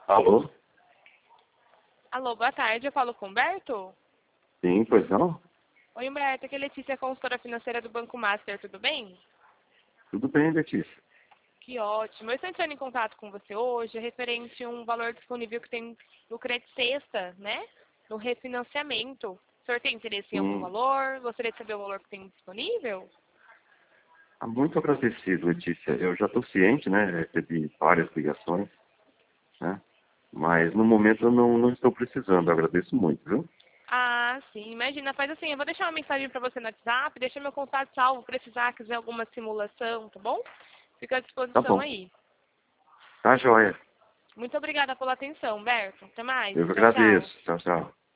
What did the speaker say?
Alô? Alô, boa tarde. Eu falo com o Humberto? Sim, pois não? Oi, Humberto. Aqui é Letícia, consultora financeira do Banco Master. Tudo bem? Tudo bem, Letícia. Que ótimo. Eu estou entrando em contato com você hoje referente a um valor disponível que tem no crédito sexta, né? No refinanciamento. O senhor tem interesse em algum Sim. valor? Gostaria de saber o valor que tem disponível? Muito agradecido, Letícia. Eu já estou ciente, né? Recebi várias ligações, né? Mas no momento eu não estou precisando. Eu agradeço muito, viu? Ah, sim. Imagina, faz assim, eu vou deixar uma mensagem para você no WhatsApp, deixa meu contato salvo, precisar, quiser alguma simulação, tá bom? Fica à Tá disposição bom. aí. Tá joia. Muito obrigada pela atenção, Humberto. Até mais. Eu Tchau, tchau. agradeço. Tchau, tchau.